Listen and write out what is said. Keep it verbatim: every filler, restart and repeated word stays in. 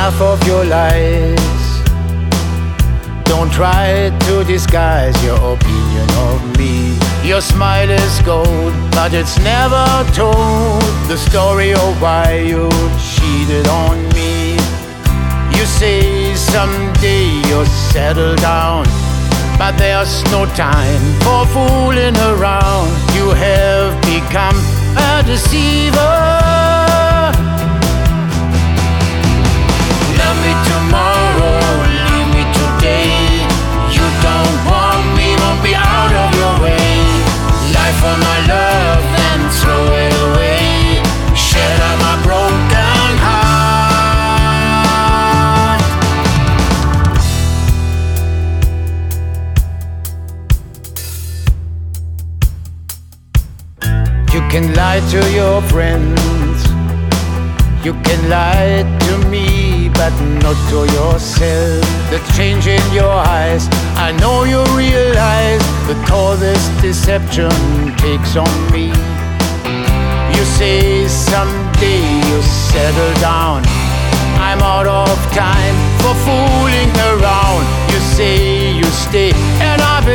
enough of your lies. Don't try to disguise your opinion of me. Your smile is gold, but it's never told the story of why you cheated on me. You say someday you'll settle down, but there's no time for fooling around. You have become a deceiver. Love me tomorrow, leave me today. You don't want me, won't be out of your way. Life for my love, then throw it away. Shatter my broken heart. You can lie to your friends, you can lie to me, but not to yourself. The change in your eyes, I know you realize the call this deception takes on me. You say someday you'll settle down. I'm out of time for fooling around. You say you stay, and I